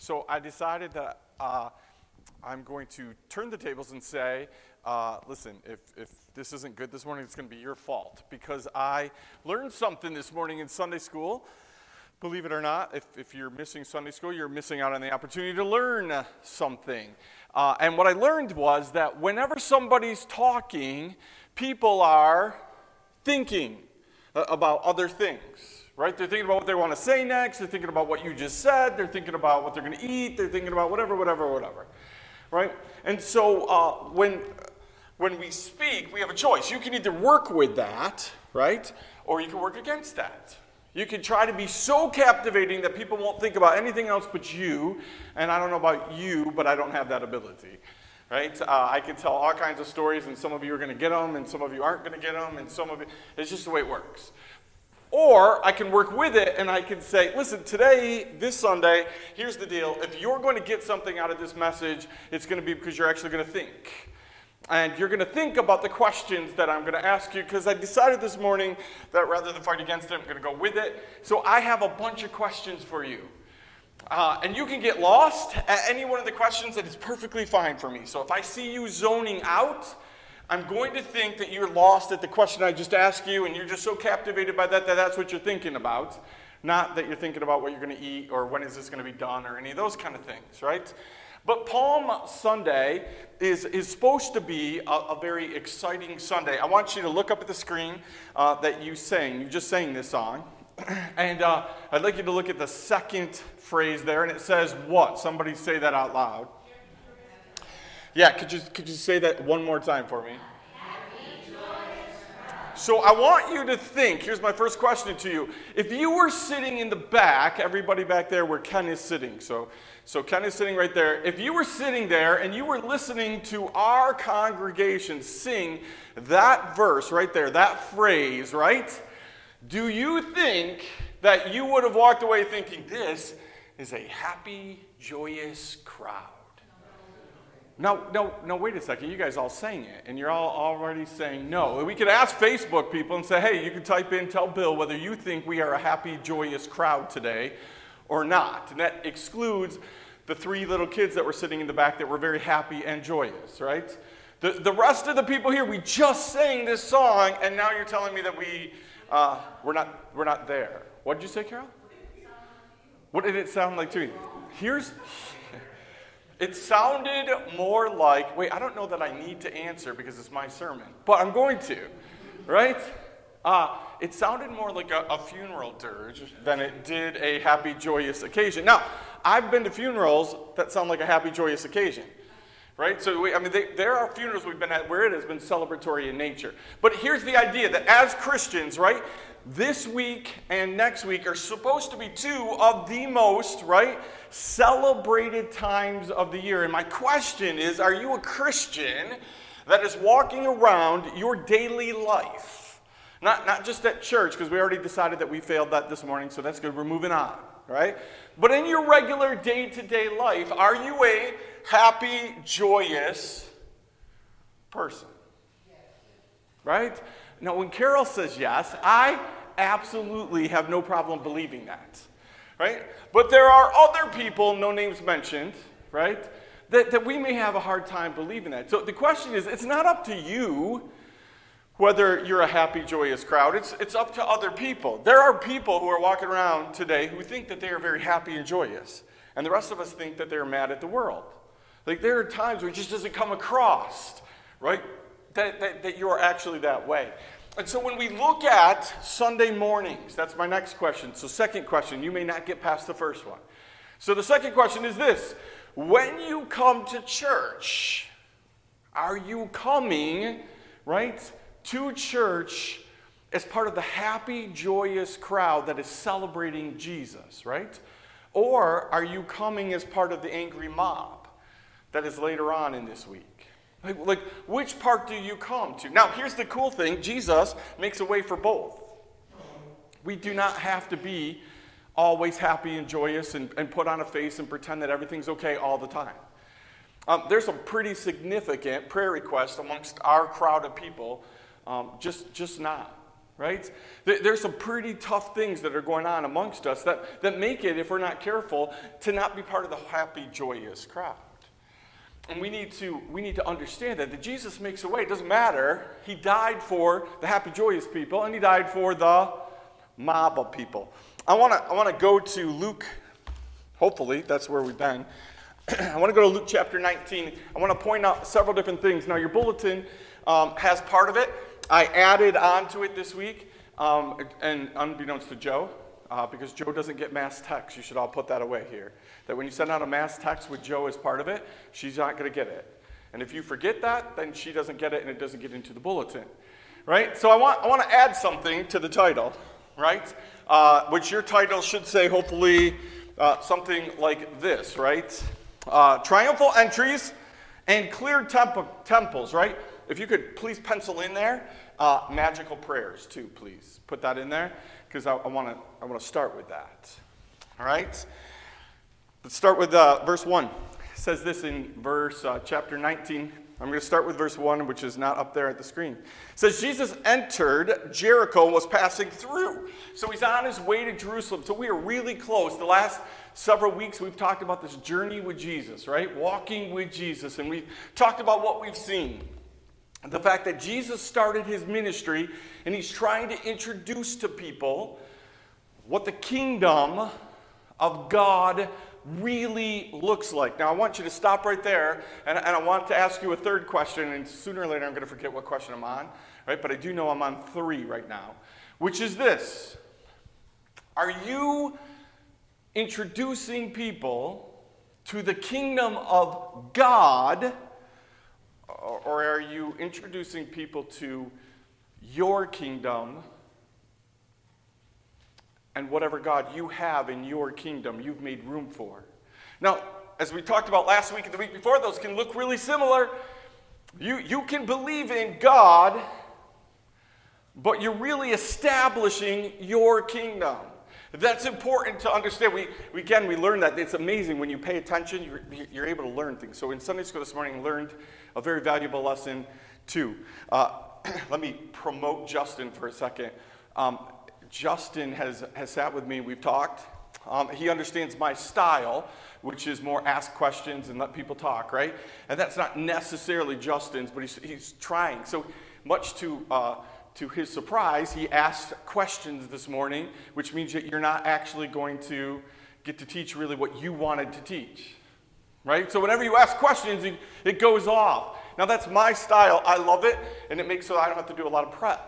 So I decided that I'm going to turn the tables and say, listen, if this isn't good this morning, it's going to be your fault. Because I learned something this morning in Sunday school. Believe it or not, if you're missing Sunday school, you're missing out on the opportunity to learn something. And what I learned was that whenever somebody's talking, people are thinking about other things. Right? They're thinking about what they want to say next. They're thinking about what you just said. They're thinking about what they're going to eat. They're thinking about whatever. Right? And so when we speak, we have a choice. You can either work with that, right? Or you can work against that. You can try to be so captivating that people won't think about anything else but you. And I don't know about you, but I don't have that ability. Right? I can tell all kinds of stories, and some of you are going to get them, and some of you aren't going to get them, and some of it, it's just the way it works. Or I can work with it and I can say, listen, today, this Sunday, here's the deal. If you're going to get something out of this message, it's going to be because you're actually going to think. And you're going to think about the questions that I'm going to ask you, because I decided this morning that rather than fight against it, I'm going to go with it. So I have a bunch of questions for you. And you can get lost at any one of the questions. That is perfectly fine for me. So if I see you zoning out, I'm going to think that you're lost at the question I just asked you, and you're just so captivated by that that's what you're thinking about. Not that you're thinking about what you're going to eat or when is this going to be done or any of those kind of things, right? But Palm Sunday is supposed to be a very exciting Sunday. I want you to look up at the screen that you sang. You just sang this song. And I'd like you to look at the second phrase there, and it says what? Somebody say that out loud. Yeah, could you say that one more time for me? So I want you to think, here's my first question to you. If you were sitting in the back, everybody back there where Ken is sitting, so Ken is sitting right there. If you were sitting there and you were listening to our congregation sing that verse right there, that phrase, right? Do you think that you would have walked away thinking, this is a happy, joyous crowd? No, wait a second. You guys all sang it, and you're all already saying no. We could ask Facebook people and say, hey, you can type in, tell Bill whether you think we are a happy, joyous crowd today or not. And that excludes the 3 little kids that were sitting in the back that were very happy and joyous, right? The rest of the people here, we just sang this song, and now you're telling me that we're not there. What did you say, Carol? What did it sound like to you? It sounded more like, wait, I don't know that I need to answer because it's my sermon, but I'm going to, right? It sounded more like a funeral dirge than it did a happy, joyous occasion. Now, I've been to funerals that sound like a happy, joyous occasion, right? So, there are funerals we've been at where it has been celebratory in nature. But here's the idea that as Christians, right, this week and next week are supposed to be 2 of the most, right, celebrated times of the year. And my question is, are you a Christian that is walking around your daily life? Not just at church, because we already decided that we failed that this morning, so that's good. We're moving on, right? But in your regular day-to-day life, are you a happy, joyous person? Right? Now, when Carol says yes, I absolutely have no problem believing that, right? But there are other people, no names mentioned, right, that we may have a hard time believing that. So the question is, it's not up to you whether you're a happy, joyous crowd. It's up to other people. There are people who are walking around today who think that they are very happy and joyous, and the rest of us think that they're mad at the world. Like, there are times where it just doesn't come across, right, that you're actually that way. And so when we look at Sunday mornings, that's my next question. So second question, you may not get past the first one. So the second question is this. When you come to church, are you coming, right, to church as part of the happy, joyous crowd that is celebrating Jesus, right? Or are you coming as part of the angry mob that is later on in this week? Like, which part do you come to? Now, here's the cool thing. Jesus makes a way for both. We do not have to be always happy and joyous and put on a face and pretend that everything's okay all the time. There's some pretty significant prayer requests amongst our crowd of people, just not. right? There's some pretty tough things that are going on amongst us that make it, if we're not careful, to not be part of the happy, joyous crowd. And we need to understand that Jesus makes a way. It doesn't matter. He died for the happy, joyous people, and he died for the mob of people. I want to go to Luke. Hopefully, that's where we've been. I want to go to Luke chapter 19. I want to point out several different things. Now, your bulletin has part of it. I added on to it this week, and unbeknownst to Joe, because Joe doesn't get mass text. You should all put that away here. That when you send out a mass text with Joe as part of it, she's not going to get it. And if you forget that, then she doesn't get it and it doesn't get into the bulletin. Right? So I want to add something to the title, right? Which your title should say, hopefully, something like this, right? Triumphal entries and cleared temples, right? If you could please pencil in there, magical prayers too, please. Put that in there, because I want to start with that. All right? Let's start with verse 1. It says this in chapter 19. I'm going to start with verse 1, which is not up there at the screen. It says, Jesus entered Jericho, was passing through. So he's on his way to Jerusalem. So we are really close. The last several weeks we've talked about this journey with Jesus, right? Walking with Jesus. And we've talked about what we've seen. The fact that Jesus started his ministry and he's trying to introduce to people what the kingdom of God really looks like. Now, I want you to stop right there, and I want to ask you a third question, and sooner or later I'm going to forget what question I'm on, right? But I do know I'm on 3 right now, which is this. Are you introducing people to the kingdom of God, or are you introducing people to your kingdom and whatever God you have in your kingdom you've made room for? Now, as we talked about last week and the week before, those can look really similar. You can believe in God, but you're really establishing your kingdom. That's important to understand. We learned that. It's amazing when you pay attention, you're able to learn things. So in Sunday school this morning, I learned a very valuable lesson too. Let me promote Justin for a second. Justin has sat with me. We've talked. He understands my style, which is more ask questions and let people talk, right? And that's not necessarily Justin's, but he's trying. So much to his surprise, he asked questions this morning, which means that you're not actually going to get to teach really what you wanted to teach, right? So whenever you ask questions, it goes off. Now, that's my style. I love it, and it makes so I don't have to do a lot of prep.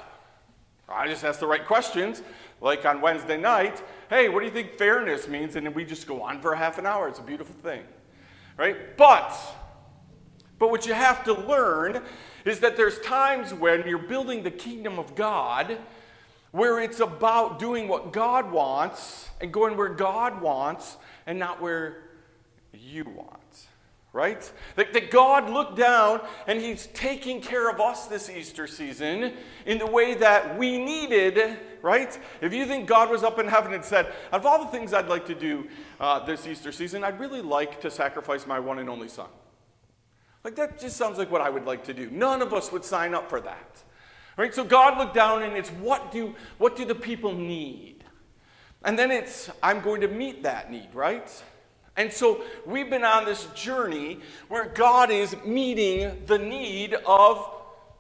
I just ask the right questions, like on Wednesday night, hey, what do you think fairness means? And then we just go on for a half an hour. It's a beautiful thing, right? But what you have to learn is that there's times when you're building the kingdom of God where it's about doing what God wants and going where God wants and not where you want. Right? That God looked down and he's taking care of us this Easter season in the way that we needed, right? If you think God was up in heaven and said, out of all the things I'd like to do this Easter season, I'd really like to sacrifice my one and only son. Like, that just sounds like what I would like to do. None of us would sign up for that. Right? So God looked down and it's what do the people need? And then it's, I'm going to meet that need, right? And so we've been on this journey where God is meeting the need of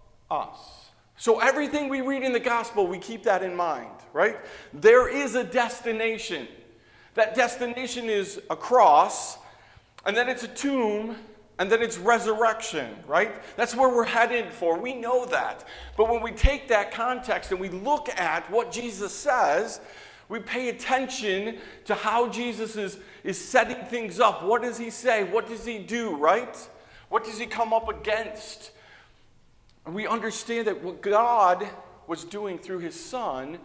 us. So everything we read in the gospel, we keep that in mind, right? There is a destination. That destination is a cross, and then it's a tomb, and then it's resurrection, right? That's where we're headed for. We know that. But when we take that context and we look at what Jesus says, we pay attention to how Jesus is setting things up. What does he say? What does he do, right? What does he come up against? And we understand that what God was doing through his son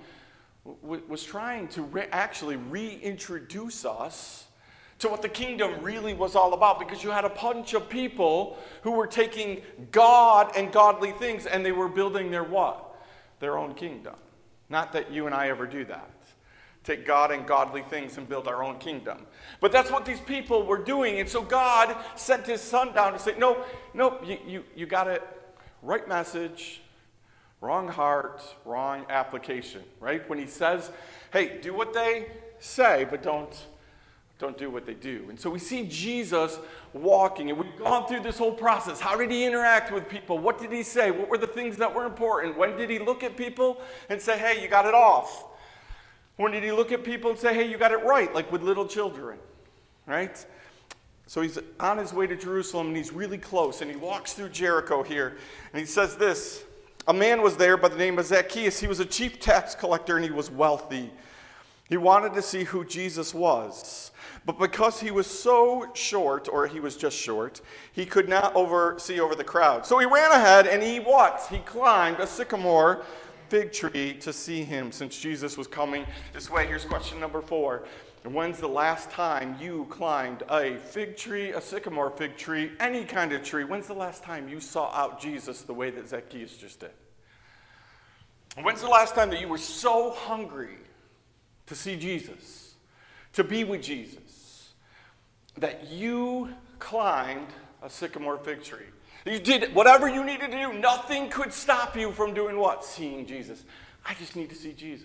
was trying to actually reintroduce us to what the kingdom really was all about, because you had a bunch of people who were taking God and godly things and they were building their what? Their own kingdom. Not that you and I ever do that. Take God and godly things and build our own kingdom. But that's what these people were doing. And so God sent his son down to say, no, you got it. Right message, Wrong heart, wrong application, right? When he says, hey, do what they say, but don't do what they do. And so we see Jesus walking, and we've gone through this whole process. How did he interact with people? What did he say? What were the things that were important? When did he look at people and say, hey, you got it off? When did he look at people and say, hey, you got it right, like with little children, right? So he's on his way to Jerusalem, and he's really close, and he walks through Jericho here, and he says this, a man was there by the name of Zacchaeus. He was a chief tax collector, and he was wealthy. He wanted to see who Jesus was, but because he was so short, or he was just short, he could not see over the crowd. So he ran ahead, and he what? He climbed a sycamore fig tree to see him, since Jesus was coming this way. Here's question number 4. When's the last time you climbed a fig tree, a sycamore fig tree, any kind of tree? When's the last time you saw out Jesus the way that Zacchaeus just did? When's the last time that you were so hungry to see Jesus, to be with Jesus, that you climbed a sycamore fig tree? You did whatever you needed to do. Nothing could stop you from doing what? Seeing Jesus. I just need to see Jesus.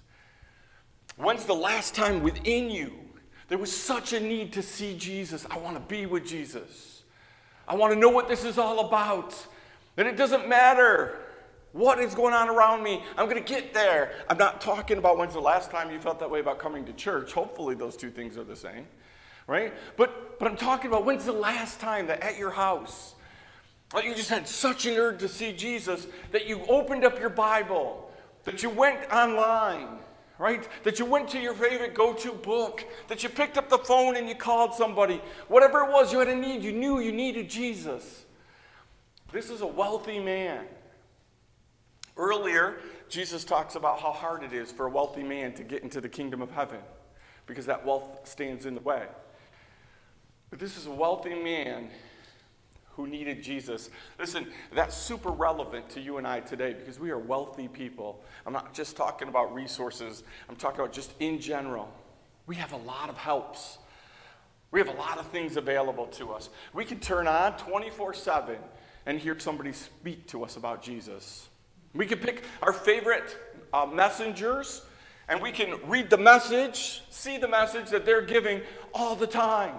When's the last time within you there was such a need to see Jesus? I want to be with Jesus. I want to know what this is all about. And it doesn't matter what is going on around me. I'm going to get there. I'm not talking about when's the last time you felt that way about coming to church. Hopefully those two things are the same, right? But I'm talking about when's the last time that at your house, that you just had such an urge to see Jesus that you opened up your Bible, that you went online, right? That you went to your favorite go-to book, that you picked up the phone and you called somebody. Whatever it was you had a need, you knew you needed Jesus. This is a wealthy man. Earlier, Jesus talks about how hard it is for a wealthy man to get into the kingdom of heaven because that wealth stands in the way. But this is a wealthy man who needed Jesus. Listen, that's super relevant to you and I today because we are wealthy people. I'm not just talking about resources. I'm talking about just in general. We have a lot of helps. We have a lot of things available to us. We can turn on 24/7 and hear somebody speak to us about Jesus. We can pick our favorite messengers, and we can read the message, see the message that they're giving all the time.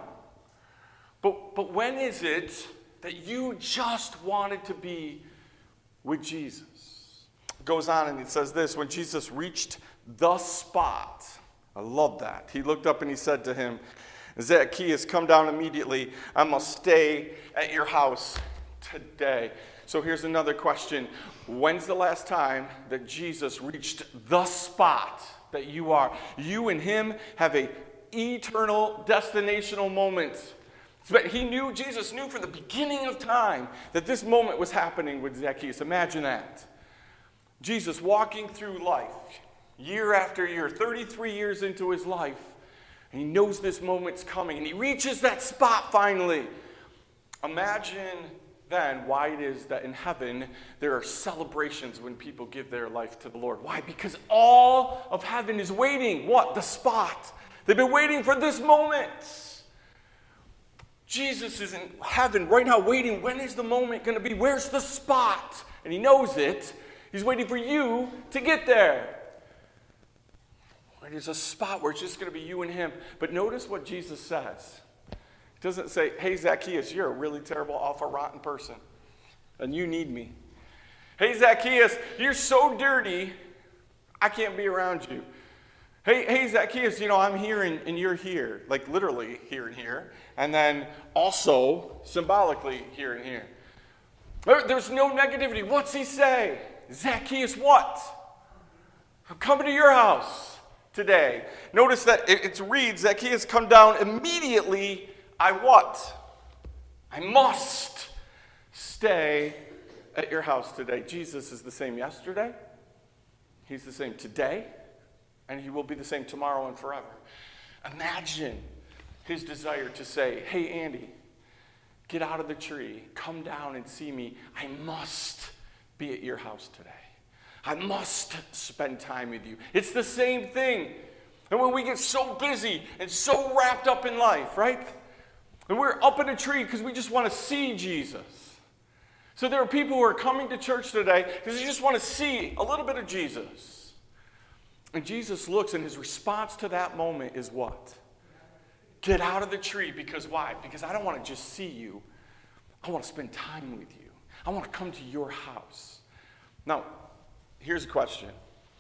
But when is it that you just wanted to be with Jesus? It goes on and it says this, when Jesus reached the spot, I love that. He looked up and he said to him, Zacchaeus, come down immediately. I must stay at your house today. So here's another question. When's the last time that Jesus reached the spot that you are? You and him have an eternal destinational moment. But Jesus knew from the beginning of time that this moment was happening with Zacchaeus. Imagine that. Jesus walking through life, year after year, 33 years into his life, and he knows this moment's coming, and he reaches that spot finally. Imagine then why it is that in heaven there are celebrations when people give their life to the Lord. Why? Because all of heaven is waiting. What? The spot. They've been waiting for this moment. Jesus is in heaven right now waiting. When is the moment going to be? Where's the spot? And he knows it. He's waiting for you to get there. There's a spot where it's just going to be you and him. But notice what Jesus says. He doesn't say, hey, Zacchaeus, you're a really terrible, awful, rotten person, and you need me. Hey, Zacchaeus, you're so dirty, I can't be around you. Hey, Zacchaeus, I'm here and you're here, like literally here and here, and then also symbolically here and here. There's no negativity. What's he say? Zacchaeus, what? I'm coming to your house today. Notice that it reads, Zacchaeus, come down immediately. I must stay at your house today. Jesus is the same yesterday. He's the same today. And he will be the same tomorrow and forever. Imagine his desire to say, hey, Andy, get out of the tree. Come down and see me. I must be at your house today. I must spend time with you. It's the same thing. And when we get so busy and so wrapped up in life, right? And we're up in a tree because we just want to see Jesus. So there are people who are coming to church today because they just want to see a little bit of Jesus. And Jesus looks, and his response to that moment is what? Get out of the tree. Because why? Because I don't want to just see you. I want to spend time with you. I want to come to your house. Now, here's a question.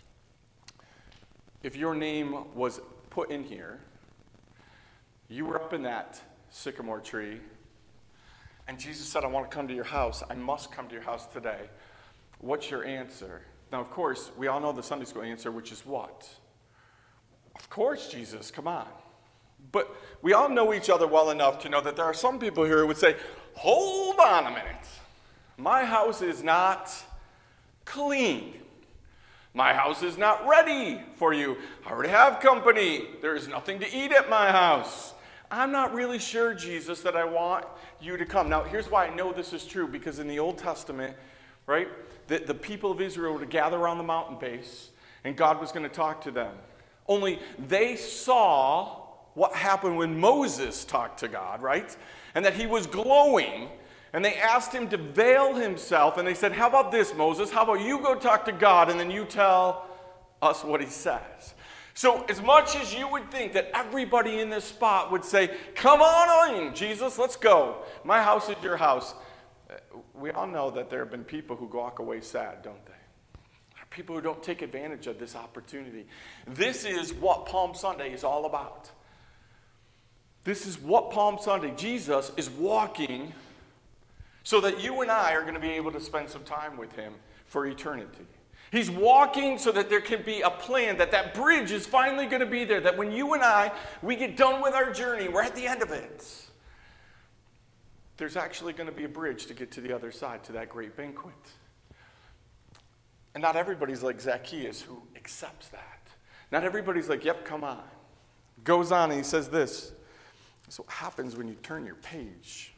If your name was put in here, you were up in that sycamore tree, and Jesus said, I want to come to your house. I must come to your house today. What's your answer? Now, of course, we all know the Sunday school answer, which is what? Of course, Jesus, come on. But we all know each other well enough to know that there are some people here who would say, hold on a minute. My house is not clean. My house is not ready for you. I already have company. There is nothing to eat at my house. I'm not really sure, Jesus, that I want you to come. Now, here's why I know this is true. Because in the Old Testament, right, the people of Israel were to gather around the mountain base, and God was going to talk to them. Only they saw what happened when Moses talked to God, right? And that he was glowing. And they asked him to veil himself. And they said, how about this, Moses? How about you go talk to God and then you tell us what he says? So as much as you would think that everybody in this spot would say, come on in, Jesus, let's go. My house is your house. We all know that there have been people who walk away sad, don't they? There are people who don't take advantage of this opportunity. This is what Palm Sunday is all about. This is what Palm Sunday, Jesus is walking so that you and I are going to be able to spend some time with him for eternity. He's walking so that there can be a plan, that bridge is finally going to be there, that when you and I, we get done with our journey, we're at the end of it. There's actually going to be a bridge to get to the other side, to that great banquet. And not everybody's like Zacchaeus who accepts that. Not everybody's like, yep, come on. Goes on and he says this. This is what happens when you turn your page.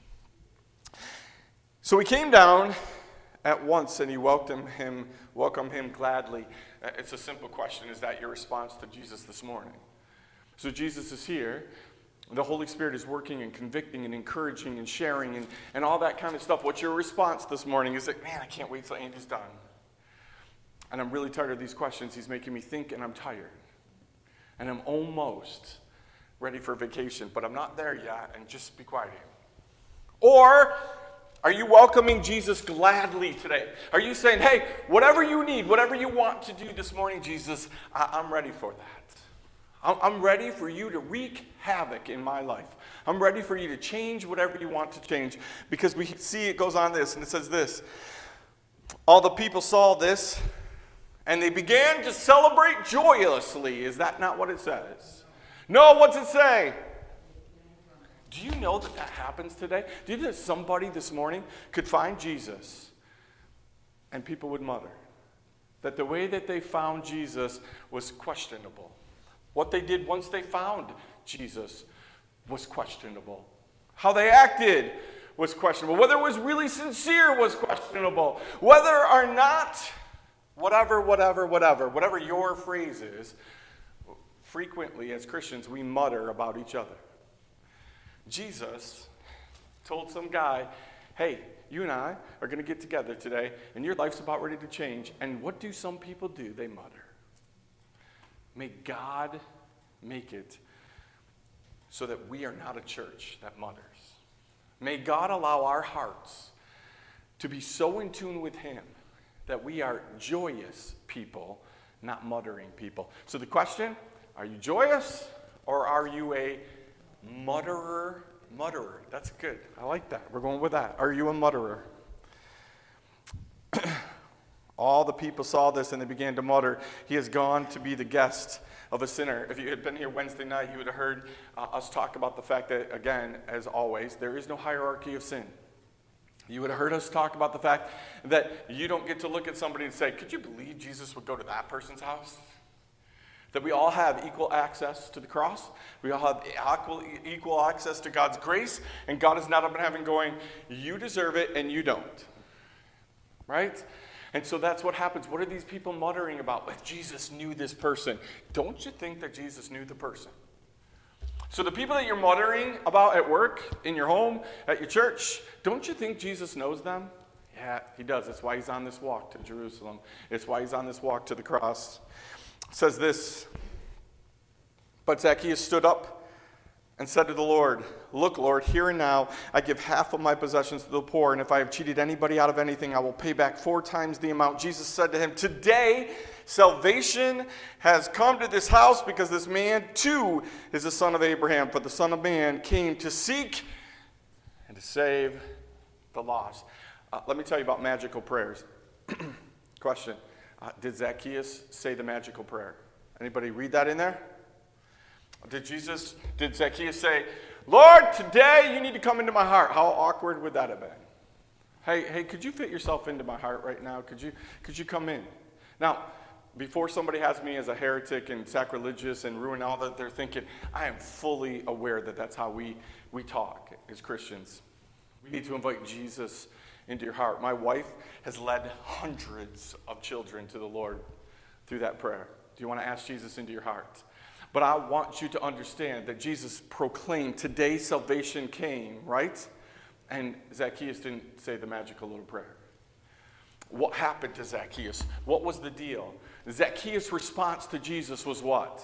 So he came down at once and he welcomed him gladly. It's a simple question. Is that your response to Jesus this morning? So Jesus is here. The Holy Spirit is working and convicting and encouraging and sharing and all that kind of stuff. What's your response this morning? Is it, man, I can't wait till Andy's done. And I'm really tired of these questions. He's making me think and I'm tired. And I'm almost ready for vacation, but I'm not there yet, and just be quiet here. Or are you welcoming Jesus gladly today? Are you saying, hey, whatever you need, whatever you want to do this morning, Jesus, I'm ready for that. I'm ready for you to wreak havoc in my life. I'm ready for you to change whatever you want to change. Because we see it goes on this, and it says this. All the people saw this, and they began to celebrate joyously. Is that not what it says? No, what's it say? Do you know that happens today? Do you know that somebody this morning could find Jesus and people would mutter that the way that they found Jesus was questionable? What they did once they found Jesus was questionable. How they acted was questionable. Whether it was really sincere was questionable. Whether or not, whatever your phrase is, frequently as Christians we mutter about each other. Jesus told some guy, hey, you and I are going to get together today, and your life's about ready to change. And what do some people do? They mutter. May God make it so that we are not a church that mutters. May God allow our hearts to be so in tune with him that we are joyous people, not muttering people. So the question, are you joyous or are you a mutterer? That's good. I like that. We're going with that. Are you a mutterer? All the people saw this and they began to mutter, he has gone to be the guest of a sinner. If you had been here Wednesday night, you would have heard us talk about the fact that, again, as always, there is no hierarchy of sin. You would have heard us talk about the fact that you don't get to look at somebody and say, could you believe Jesus would go to that person's house? That we all have equal access to the cross. We all have equal access to God's grace. And God is not up in heaven going, you deserve it and you don't. Right? And so that's what happens. What are these people muttering about? If Jesus knew this person. Don't you think that Jesus knew the person? So the people that you're muttering about at work, in your home, at your church, don't you think Jesus knows them? Yeah, he does. That's why he's on this walk to Jerusalem. It's why he's on this walk to the cross. It says this, but Zacchaeus stood up and said to the Lord, look, Lord, here and now I give half of my possessions to the poor, and if I have cheated anybody out of anything, I will pay back 4 times the amount. Jesus said to him, today salvation has come to this house because this man too is a son of Abraham. For the Son of Man came to seek and to save the lost. Let me tell you about magical prayers. Question. Did Zacchaeus say the magical prayer? Anybody read that in there? Did Zacchaeus say, Lord, today you need to come into my heart? How awkward would that have been? Hey, could you fit yourself into my heart right now? Could you come in? Now, before somebody has me as a heretic and sacrilegious and ruin all that they're thinking, I am fully aware that that's how we talk as Christians. We need to invite Jesus into your heart. My wife has led hundreds of children to the Lord through that prayer. Do you want to ask Jesus into your heart? But I want you to understand that Jesus proclaimed, today salvation came, right? And Zacchaeus didn't say the magical little prayer. What happened to Zacchaeus? What was the deal? Zacchaeus' response to Jesus was what?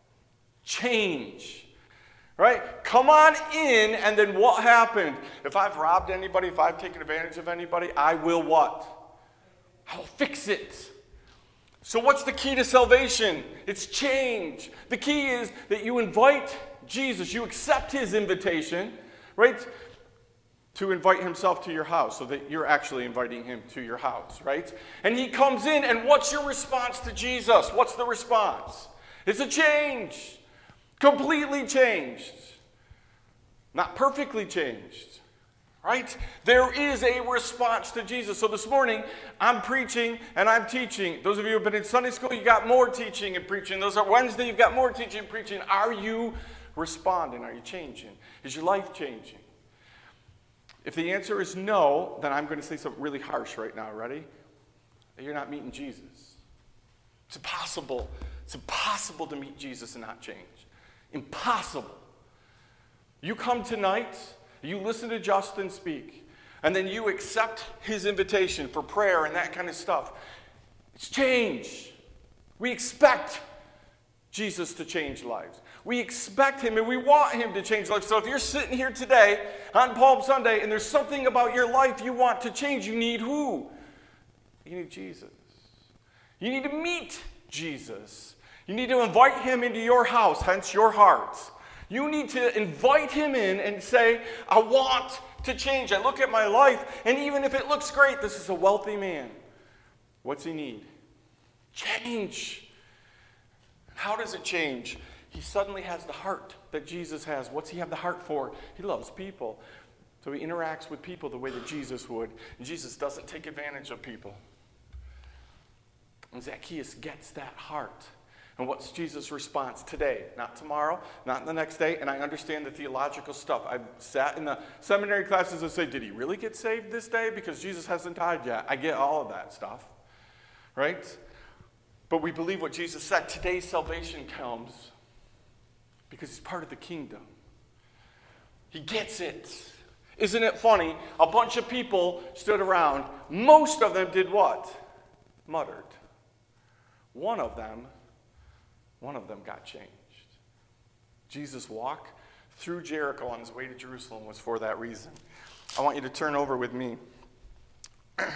Change. Right? Come on in, and then what happened? If I've robbed anybody, if I've taken advantage of anybody, I will what? I'll fix it. So what's the key to salvation? It's change. The key is that you invite Jesus, you accept his invitation, right? To invite himself to your house, so that you're actually inviting him to your house, right? And he comes in, and what's your response to Jesus? What's the response? It's a change. Completely changed. Not perfectly changed. Right? There is a response to Jesus. So this morning, I'm preaching and I'm teaching. Those of you who have been in Sunday school, you got more teaching and preaching. Those are Wednesday, you've got more teaching and preaching. Are you responding? Are you changing? Is your life changing? If the answer is no, then I'm going to say something really harsh right now. Ready? That you're not meeting Jesus. It's impossible. It's impossible to meet Jesus and not change. Impossible. You come tonight, you listen to Justin speak, and then you accept his invitation for prayer and that kind of stuff. It's change. We expect Jesus to change lives. We expect him and we want him to change lives. So if you're sitting here today on Palm Sunday and there's something about your life you want to change, you need who? You need Jesus. You need to meet Jesus. You need to invite him into your house, hence your heart. You need to invite him in and say, I want to change. I look at my life, and even if it looks great, this is a wealthy man. What's he need? Change. How does it change? He suddenly has the heart that Jesus has. What's he have the heart for? He loves people. So he interacts with people the way that Jesus would. And Jesus doesn't take advantage of people. And Zacchaeus gets that heart. And what's Jesus' response today? Not tomorrow, not the next day. And I understand the theological stuff. I've sat in the seminary classes and say, did he really get saved this day? Because Jesus hasn't died yet. I get all of that stuff. Right? But we believe what Jesus said. Today's salvation comes because he's part of the kingdom. He gets it. Isn't it funny? A bunch of people stood around. Most of them did what? Muttered. One of them got changed. Jesus' walk through Jericho on his way to Jerusalem was for that reason. I want you to turn over with me. I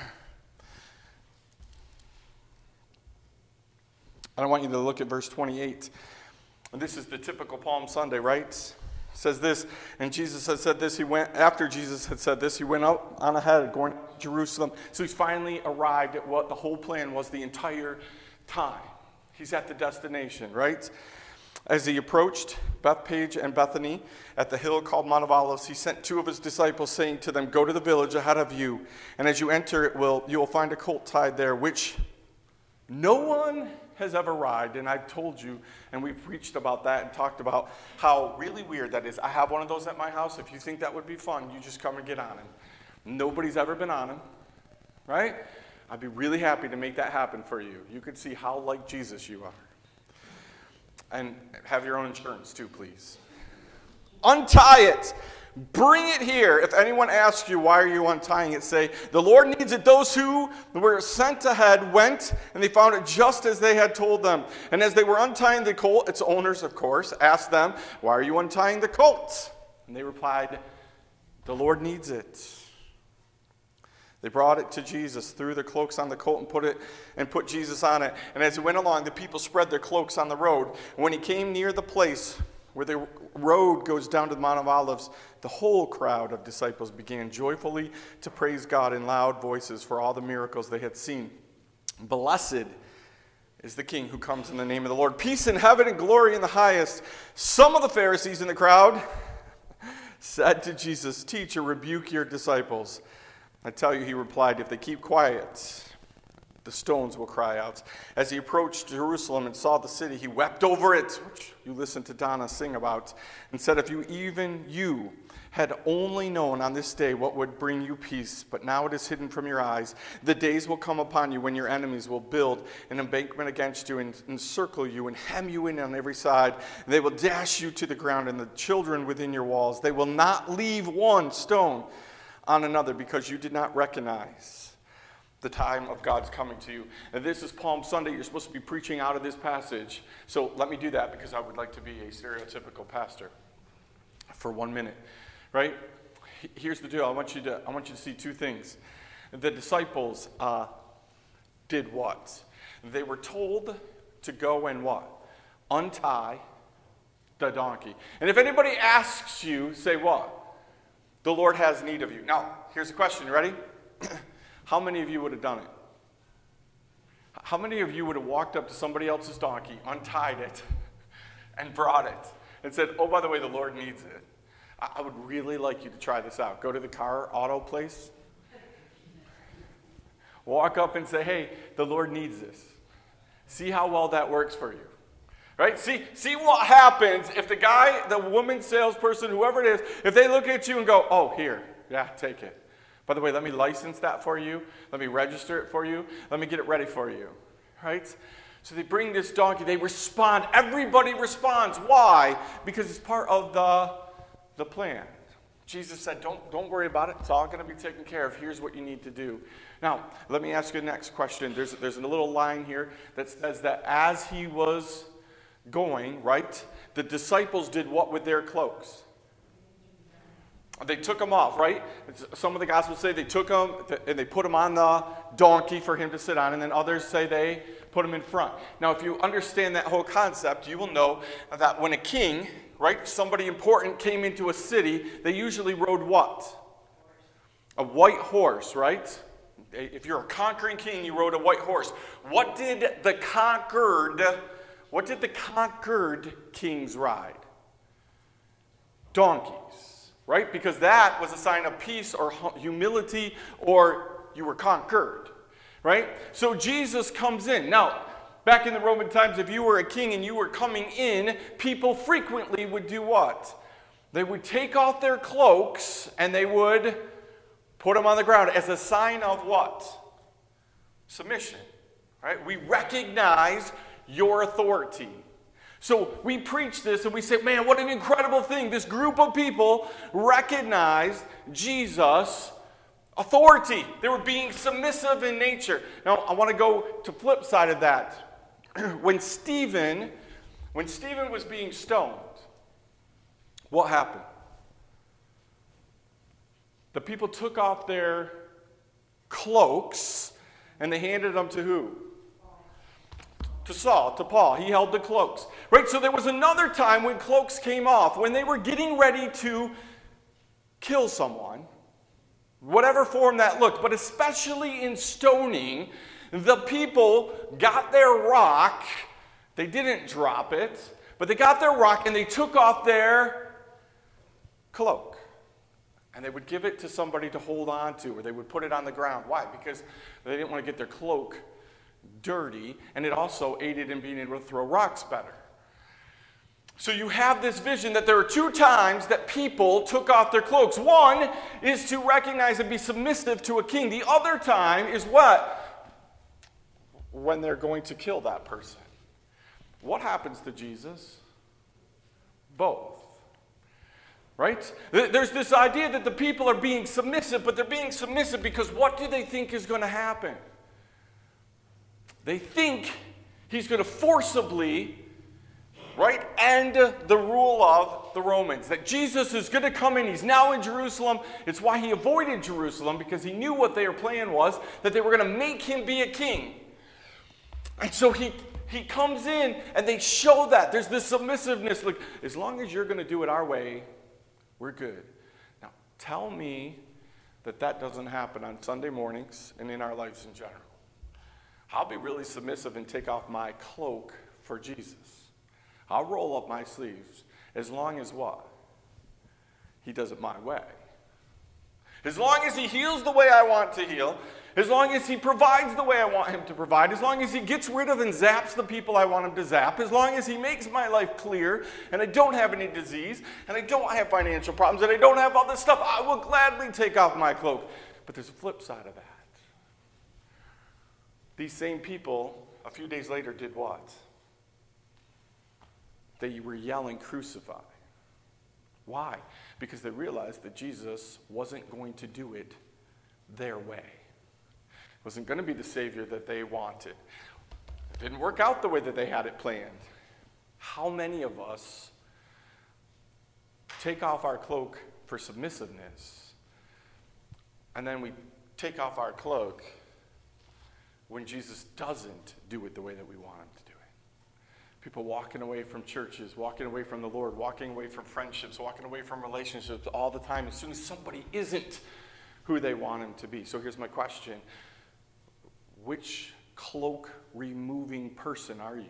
want you to look at verse 28. And this is the typical Palm Sunday, right? It says this, and Jesus had said this, after Jesus had said this, he went out on ahead, going to Jerusalem. So he's finally arrived at what the whole plan was the entire time. He's at the destination, right? As he approached Bethpage and Bethany at the hill called Mount of Olives, he sent 2 of his disciples, saying to them, go to the village ahead of you, and as you enter it, you will find a colt tied there, which no one has ever ridden. And I've told you, and we've preached about that and talked about how really weird that is. I have one of those at my house. If you think that would be fun, you just come and get on him. Nobody's ever been on him, right? I'd be really happy to make that happen for you. You could see how like Jesus you are. And have your own insurance too, please. Untie it. Bring it here. If anyone asks you, why are you untying it, say, the Lord needs it. Those who were sent ahead went, and they found it just as they had told them. And as they were untying the colt, its owners, of course, asked them, why are you untying the colt? And they replied, the Lord needs it. They brought it to Jesus, threw their cloaks on the colt, and put Jesus on it. And as he went along, the people spread their cloaks on the road. And when he came near the place where the road goes down to the Mount of Olives, the whole crowd of disciples began joyfully to praise God in loud voices for all the miracles they had seen. Blessed is the King who comes in the name of the Lord. Peace in heaven and glory in the highest. Some of the Pharisees in the crowd said to Jesus, Teacher, rebuke your disciples. I tell you, he replied, if they keep quiet, the stones will cry out. As he approached Jerusalem and saw the city, he wept over it, which you listened to Donna sing about, and said, if you had only known on this day what would bring you peace, but now it is hidden from your eyes. The days will come upon you when your enemies will build an embankment against you and encircle you and hem you in on every side. They will dash you to the ground and the children within your walls. They will not leave one stone on another because you did not recognize the time of God's coming to you. And this is Palm Sunday. You're supposed to be preaching out of this passage. So let me do that because I would like to be a stereotypical pastor for 1 minute. Right? Here's the deal. I want you to see two things. The disciples did what? They were told to go and what? Untie the donkey. And if anybody asks you, say what? The Lord has need of you. Now, here's the question. You ready? How many of you would have done it? How many of you would have walked up to somebody else's donkey, untied it, and brought it, and said, oh, by the way, the Lord needs it? I would really like you to try this out. Go to the car auto place. Walk up and say, hey, the Lord needs this. See how well that works for you. Right? See what happens if the guy, the woman salesperson, whoever it is, if they look at you and go, oh, here, yeah, take it. By the way, let me license that for you. Let me register it for you. Let me get it ready for you. Right? So they bring this donkey. They respond. Everybody responds. Why? Because it's part of the plan. Jesus said, don't worry about it. It's all going to be taken care of. Here's what you need to do. Now, let me ask you the next question. There's a little line here that says that as he was going, right, the disciples did what with their cloaks? They took them off, right? Some of the Gospels say they took them and they put them on the donkey for him to sit on, and then others say they put them in front. Now, if you understand that whole concept, you will know that when a king, right, somebody important came into a city, they usually rode what? A white horse, right? If you're a conquering king, you rode a white horse. What did the conquered kings ride? Donkeys, right? Because that was a sign of peace or humility, or you were conquered, right? So Jesus comes in. Now, back in the Roman times, if you were a king and you were coming in, people frequently would do what? They would take off their cloaks and they would put them on the ground as a sign of what? Submission, right? We recognize your authority. So we preach this and we say, man, what an incredible thing. This group of people recognized Jesus' authority. They were being submissive in nature. Now, I want to go to the flip side of that. When Stephen was being stoned, what happened? The people took off their cloaks and they handed them to who? To Saul, to Paul. He held the cloaks. Right? So there was another time when cloaks came off, when they were getting ready to kill someone, whatever form that looked, but especially in stoning, the people got their rock. They didn't drop it, but they got their rock and they took off their cloak. And they would give it to somebody to hold on to, or they would put it on the ground. Why? Because they didn't want to get their cloak dirty, and it also aided in being able to throw rocks better. So you have this vision that there are two times that people took off their cloaks. One is to recognize and be submissive to a king. The other time is what? When they're going to kill that person. What happens to Jesus? Both. right? There's this idea that the people are being submissive, but they're being submissive because what do they think is going to happen? They think he's going to forcibly, right, end the rule of the Romans. That Jesus is going to come in. He's now in Jerusalem. It's why he avoided Jerusalem, because he knew what their plan was, that they were going to make him be a king. And so he comes in, and they show that. There's this submissiveness. Like, as long as you're going to do it our way, we're good. Now, tell me that doesn't happen on Sunday mornings and in our lives in general. I'll be really submissive and take off my cloak for Jesus. I'll roll up my sleeves as long as what? He does it my way. As long as he heals the way I want to heal, as long as he provides the way I want him to provide, as long as he gets rid of and zaps the people I want him to zap, as long as he makes my life clear and I don't have any disease and I don't have financial problems and I don't have all this stuff, I will gladly take off my cloak. But there's a flip side of that. These same people, a few days later, did what? They were yelling, "Crucify." Why? Because they realized that Jesus wasn't going to do it their way. Wasn't going to be the Savior that they wanted. It didn't work out the way that they had it planned. How many of us take off our cloak for submissiveness, and then we take off our cloak when Jesus doesn't do it the way that we want him to do it? People walking away from churches, walking away from the Lord, walking away from friendships, walking away from relationships all the time as soon as somebody isn't who they want him to be. So here's my question. Which cloak-removing person are you?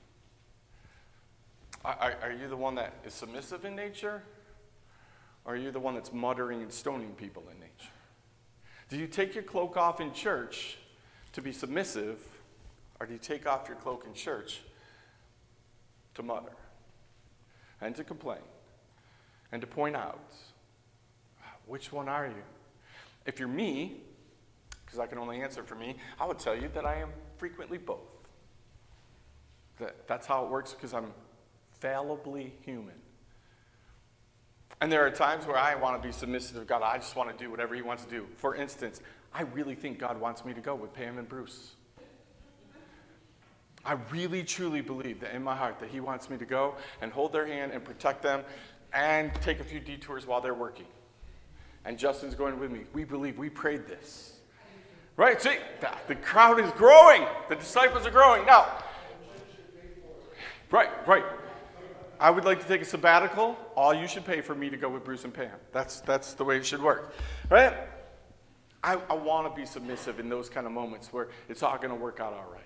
Are you the one that is submissive in nature? Or are you the one that's muttering and stoning people in nature? Do you take your cloak off in church to be submissive, or do you take off your cloak in church to mutter and to complain and to point out? Which one are you? If you're me, because I can only answer for me, I would tell you that I am frequently both. That's how it works, because I'm fallibly human. And there are times where I want to be submissive to God. I just want to do whatever he wants to do. For instance, I really think God wants me to go with Pam and Bruce. I really, truly believe that in my heart that he wants me to go and hold their hand and protect them and take a few detours while they're working. And Justin's going with me. We believe, we prayed this. Right? See, the crowd is growing. The disciples are growing. Now, right. I would like to take a sabbatical. All you should pay for me to go with Bruce and Pam. That's the way it should work. Right? I want to be submissive in those kind of moments where it's all going to work out all right.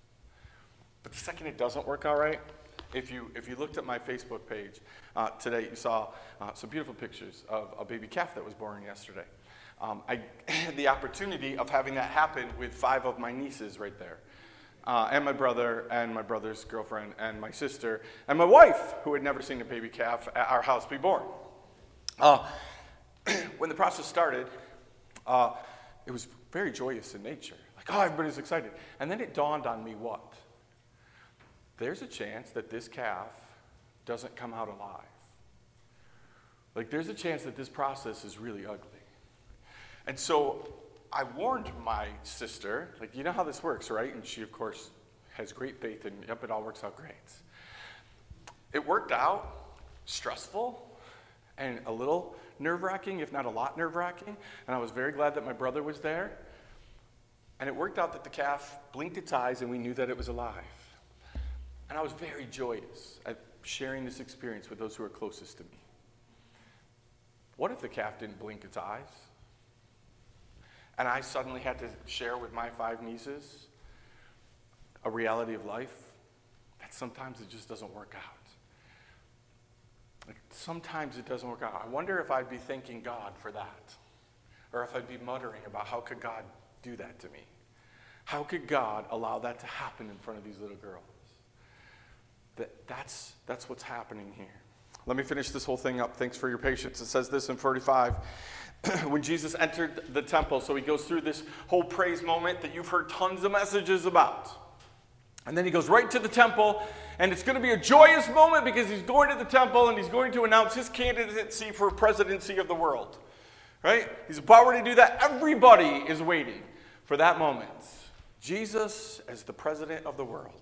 But the second it doesn't work out right, if you looked at my Facebook page today, you saw some beautiful pictures of a baby calf that was born yesterday. I had the opportunity of having that happen with 5 of my nieces right there. And my brother, and my brother's girlfriend, and my sister, and my wife, who had never seen a baby calf at our house be born. When the process started, it was very joyous in nature. Like, oh, everybody's excited. And then it dawned on me what? There's a chance that this calf doesn't come out alive. Like, there's a chance that this process is really ugly. And so I warned my sister, like, you know how this works, right? And she, of course, has great faith, and yep, it all works out great. It worked out stressful and a little nerve-wracking, if not a lot nerve-wracking, and I was very glad that my brother was there. And it worked out that the calf blinked its eyes, and we knew that it was alive. And I was very joyous at sharing this experience with those who are closest to me. What if the calf didn't blink its eyes? And I suddenly had to share with my 5 nieces a reality of life that sometimes it just doesn't work out. Like, sometimes it doesn't work out. I wonder if I'd be thanking God for that. Or if I'd be muttering about how could God do that to me? How could God allow that to happen in front of these little girls? That's what's happening here. Let me finish this whole thing up. Thanks for your patience. It says this in 45. When Jesus entered the temple, so he goes through this whole praise moment that you've heard tons of messages about. And then he goes right to the temple, And it's going to be a joyous moment because he's going to the temple and he's going to announce his candidacy for presidency of the world. Right? He's about ready to do that. Everybody is waiting for that moment. Jesus as the president of the world.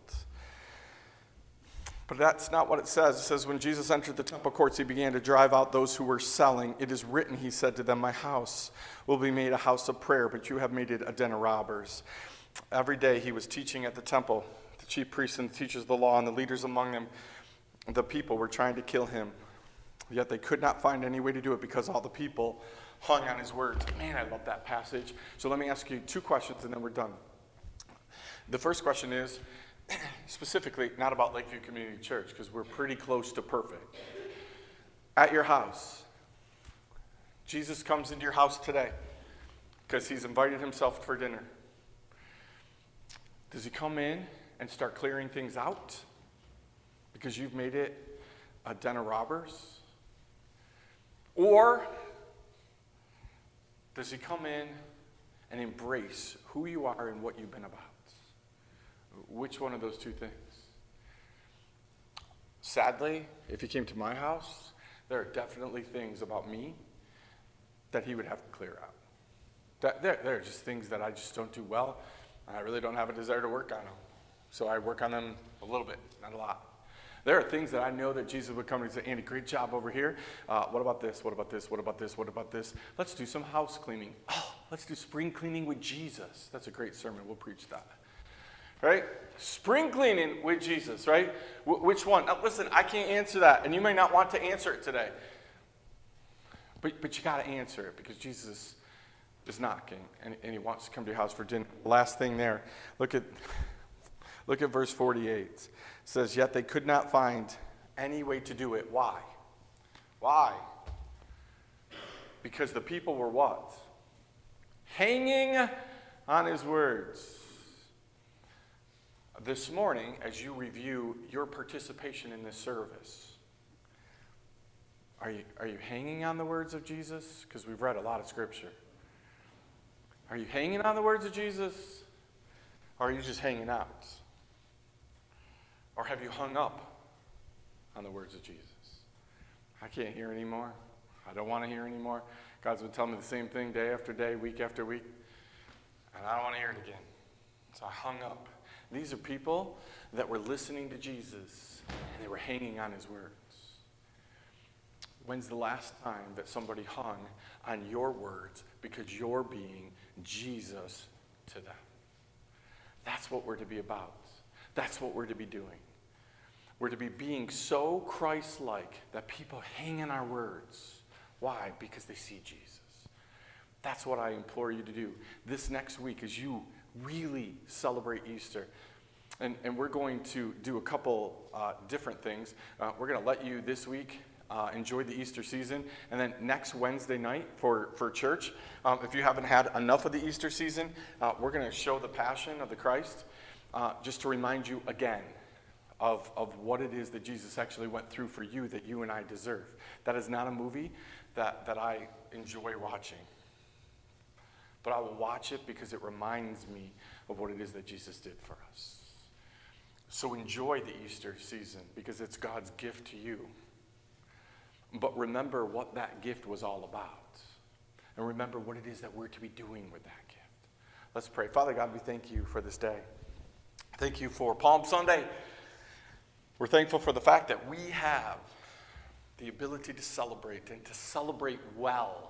But that's not what it says. It says, when Jesus entered the temple courts, he began to drive out those who were selling. It is written, he said to them, my house will be made a house of prayer, but you have made it a den of robbers. Every day he was teaching at the temple. The chief priests and the teachers of the law and the leaders among them, the people were trying to kill him. Yet they could not find any way to do it because all the people hung on his words. Man, I love that passage. So let me ask you 2 questions and then we're done. The first question is, specifically, not about Lakeview Community Church, because we're pretty close to perfect. At your house, Jesus comes into your house today because he's invited himself for dinner. Does he come in and start clearing things out because you've made it a den of robbers? Or does he come in and embrace who you are and what you've been about? Which one of those 2 things? Sadly, if he came to my house, there are definitely things about me that he would have to clear out. There are just things that I just don't do well. I really don't have a desire to work on them. So I work on them a little bit, not a lot. There are things that I know that Jesus would come and say, Andy, great job over here. What about this? What about this? What about this? What about this? Let's do some house cleaning. Oh, let's do spring cleaning with Jesus. That's a great sermon. We'll preach that. Right? Spring cleaning with Jesus, right? Which one? Now, listen, I can't answer that, and you may not want to answer it today. But you got to answer it because Jesus is knocking, and he wants to come to your house for dinner. Last thing there, look at verse 48. It says, yet they could not find any way to do it. Why? Why? Because the people were what? Hanging on his words. This morning, as you review your participation in this service, are you hanging on the words of Jesus? Because we've read a lot of scripture. Are you hanging on the words of Jesus? Or are you just hanging out? Or have you hung up on the words of Jesus? I can't hear anymore. I don't want to hear anymore. God's been telling me the same thing day after day, week after week. And I don't want to hear it again. So I hung up. These are people that were listening to Jesus, and they were hanging on his words. When's the last time that somebody hung on your words because you're being Jesus to them? That's what we're to be about. That's what we're to be doing. We're to be being so Christ-like that people hang on our words. Why? Because they see Jesus. That's what I implore you to do this next week as you really celebrate Easter. And we're going to do a couple different things. We're going to let you this week enjoy the Easter season. And then next Wednesday night for church, if you haven't had enough of the Easter season, we're going to show the Passion of the Christ just to remind you again of what it is that Jesus actually went through for you that you and I deserve. That is not a movie that I enjoy watching. But I will watch it because it reminds me of what it is that Jesus did for us. So enjoy the Easter season because it's God's gift to you. But remember what that gift was all about. And remember what it is that we're to be doing with that gift. Let's pray. Father God, we thank you for this day. Thank you for Palm Sunday. We're thankful for the fact that we have the ability to celebrate and to celebrate well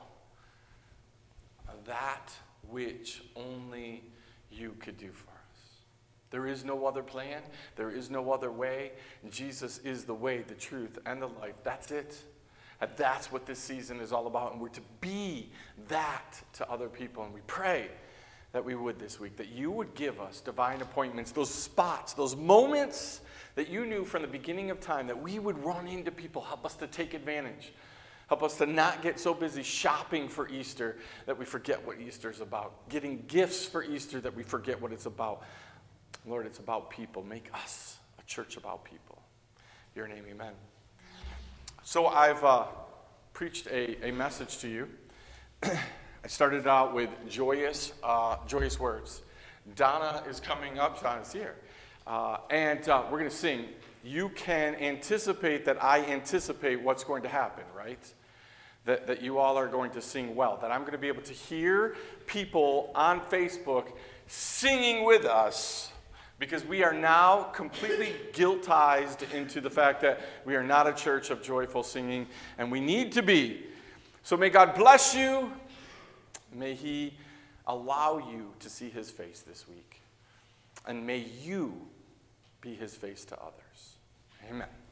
that which only you could do for us. There is no other plan. There is no other way. Jesus is the way, the truth, and the life. That's it. And that's what this season is all about. And we're to be that to other people. And we pray that we would this week, that you would give us divine appointments, those spots, those moments that you knew from the beginning of time, that we would run into people. Help us to take advantage. Help us to not get so busy shopping for Easter that we forget what Easter is about. Getting gifts for Easter that we forget what it's about. Lord, it's about people. Make us a church about people. In your name, amen. So I've preached a message to you. I started out with joyous words. Donna is coming up. Donna's here. And we're going to sing you can anticipate that I anticipate what's going to happen, right? That you all are going to sing well, that I'm going to be able to hear people on Facebook singing with us, because we are now completely guiltized into the fact that we are not a church of joyful singing, and we need to be. So may God bless you. May he allow you to see his face this week. And may you be his face to others. Amen.